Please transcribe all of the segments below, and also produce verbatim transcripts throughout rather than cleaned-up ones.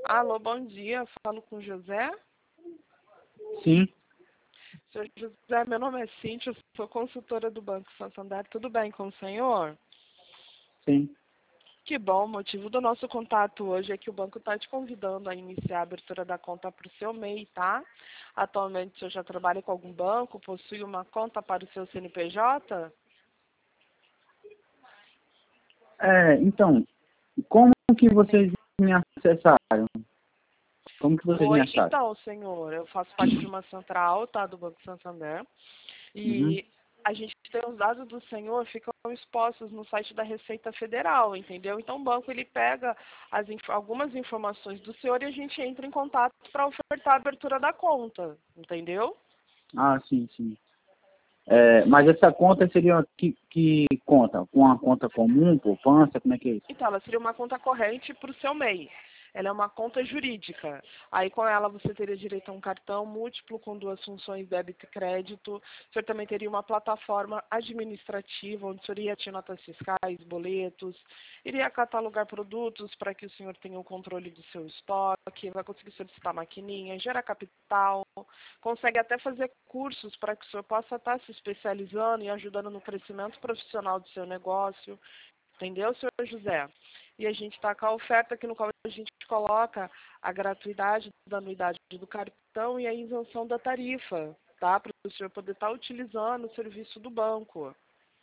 Alô, bom dia. Falo com o José. Sim. Senhor José, meu nome é Cíntia, eu sou consultora do Banco Santander. Tudo bem com o senhor? Sim. Que bom. O motivo do nosso contato hoje é que o banco está te convidando a iniciar a abertura da conta para o seu M E I, tá? Atualmente, o senhor já trabalha com algum banco? Possui uma conta para o seu C N P J? É, então, como que vocês me acessaram? Como que vocês me Oi, acharam? então, senhor, eu faço parte de uma central, tá, do Banco Santander, Uhum. e a gente tem os dados do senhor, ficam expostos no site da Receita Federal, entendeu? Então o banco, ele pega as inf- algumas informações do senhor e a gente entra em contato para ofertar a abertura da conta, entendeu? Ah, sim, sim. É, mas essa conta seria que, que conta? Com uma conta comum, poupança, como é que é isso? Então, ela seria uma conta corrente para o seu M E I. Ela é uma conta jurídica. Aí, com ela, você teria direito a um cartão múltiplo com duas funções, débito e crédito. O senhor também teria uma plataforma administrativa, onde o senhor iria ter notas fiscais, boletos, iria catalogar produtos para que o senhor tenha o controle do seu estoque, vai conseguir solicitar maquininha, gerar capital, consegue até fazer cursos para que o senhor possa estar se especializando e ajudando no crescimento profissional do seu negócio. Entendeu, senhor José? E a gente está com a oferta aqui no qual a gente coloca a gratuidade da anuidade do cartão e a isenção da tarifa, tá? Para o senhor poder estar utilizando o serviço do banco.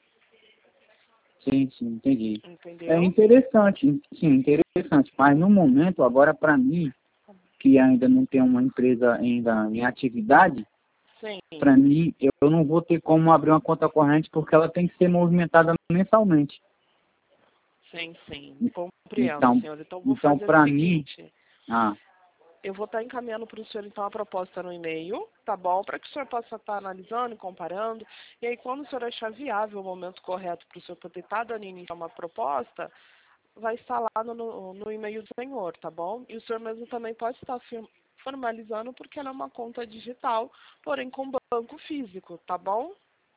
Sim, sim, entendi. É Entendeu? interessante, sim, interessante. Mas no momento, agora para mim, que ainda não tem uma empresa ainda em atividade, Sim, para mim, eu não vou ter como abrir uma conta corrente porque ela tem que ser movimentada mensalmente. sim, sim. Compreendo, Então, senhor. Então, vou então fazer o para mim, seguinte. ah, Eu vou estar encaminhando para o senhor, então, a proposta no e-mail, tá bom? Para que o senhor possa estar analisando e comparando. E aí, quando o senhor achar viável o momento correto para o senhor poder estar dando início a uma proposta, vai estar lá no, no, no e-mail do senhor, tá bom? E o senhor mesmo também pode estar firm- formalizando, porque ela é uma conta digital, porém com banco físico, tá bom?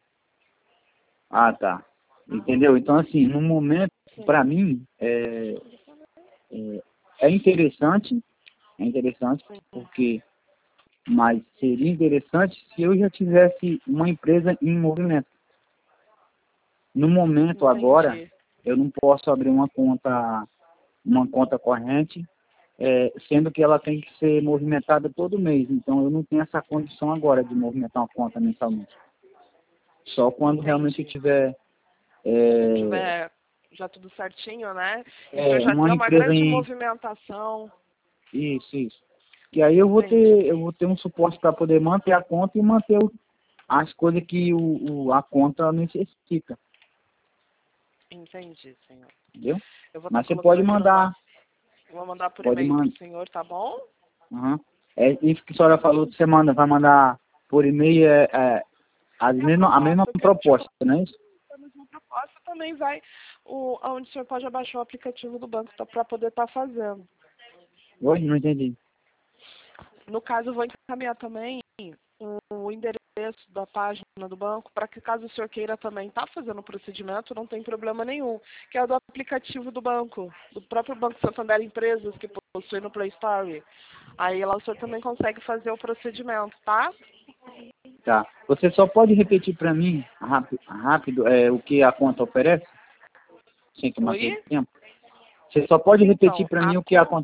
ah, tá. Entendeu? Então, assim, no momento, para Sim. mim, é, é, é interessante, é interessante, Sim. porque, mas seria interessante se eu já tivesse uma empresa em movimento. No momento, agora, Entendi. eu não posso abrir uma conta, uma conta corrente, é, sendo que ela tem que ser movimentada todo mês. Então, eu não tenho essa condição agora de movimentar uma conta mensalmente. Só quando realmente Entendi. tiver é, Tiver já tudo certinho, né? E o senhor é, já uma tem uma empresa grande em... movimentação. Isso, isso. Que aí eu vou ter, Entendi. eu vou ter um suporte para poder manter a conta e manter o, as coisas que o, o, a conta necessita, Entendi, senhor. entendeu? Eu vou estar Mas você colocando pode aqui no nosso. mandar, Vou mandar por pode e-mail para mandar. o senhor, tá bom? Uhum. É isso que a senhora falou, que você manda, vai mandar por e-mail é, é, as É a mesma, a mesma proposta que a gente proposta, não é isso? a mesma proposta também vai o, onde o senhor pode abaixar o aplicativo do banco para poder estar fazendo. Hoje não entendi. No caso, eu vou encaminhar também o endereço da página do banco para que, caso o senhor queira também estar fazendo o procedimento, não tem problema nenhum, que é o do aplicativo do banco, do próprio Banco Santander Empresas, que possui no Play Store. Aí lá o senhor também consegue fazer o procedimento, tá? Tá. Você só pode repetir para mim, rápido, rápido é, o que a conta oferece? Sem tomar seu Oi? tempo? Você só pode repetir Então, para a mim o que a conta. conta